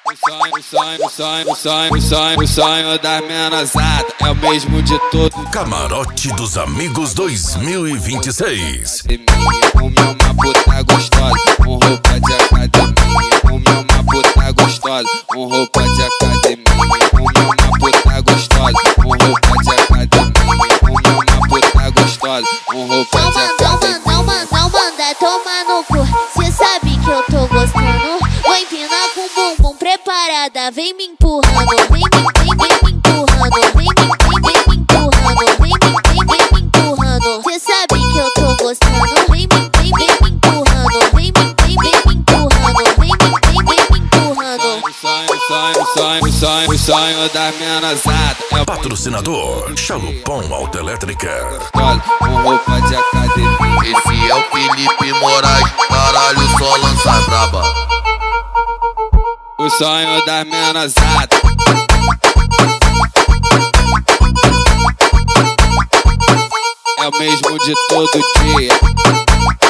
O sonho da menosada é o mesmo de todo. Camarote dos Amigos 2026. Uma puta gostosa, roupa de academia. Uma puta gostosa, roupa de academia. Uma puta gostosa, roupa de academia. Uma puta gostosa, roupa de academia. Não manda tomar no cu, cê sabe que eu tô gostando. Vou empinar com o bumbum preparada, vem me empurrando, vem me empurrando, vem me empurrando, vem me empurrando. Cê sabe que eu tô gostando, vem me empurrando, vem me empurrando, vem me empurrando. O sonho da menosada é o Patrocinador Chalupão Autoelétrica. roupa de academia. Esse é o Felipe Moraes, caralho, só lança braba. O sonho da menosada é o mesmo de todo dia.